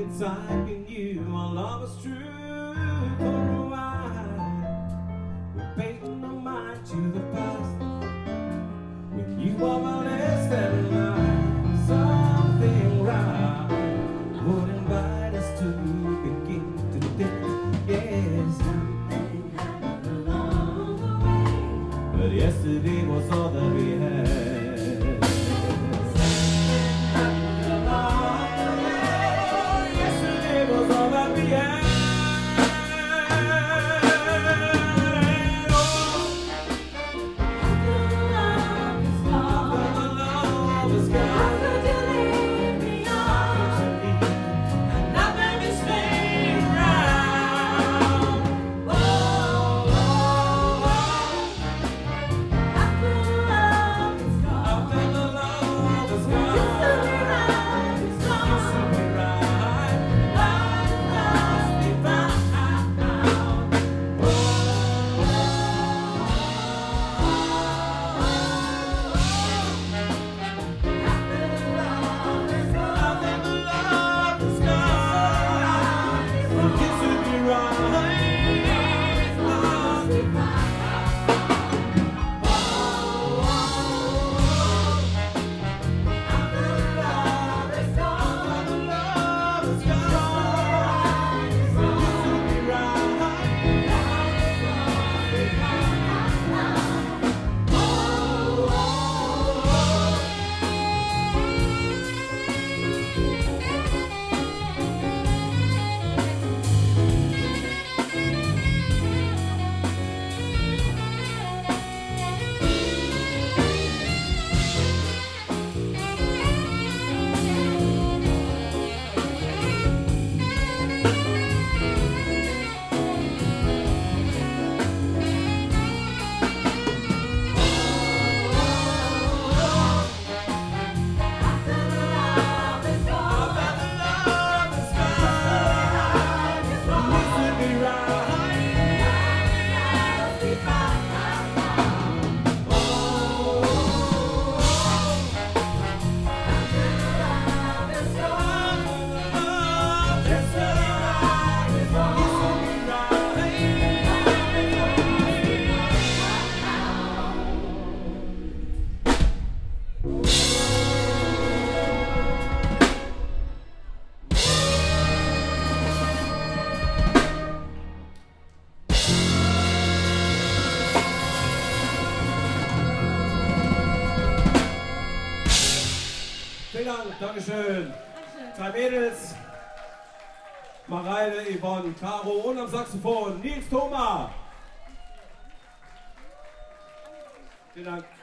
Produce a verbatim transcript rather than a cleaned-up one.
inside we knew our love was true for a while. We're painting our mind to the past when you are my less than life. Something right would invite us to begin to think. Yes, something happened along the way, but yesterday was all that we had. Dankeschön. Zwei Mädels, Mareile, Yvonne, Caro und am Saxophon Nils Thoma. Vielen Dank.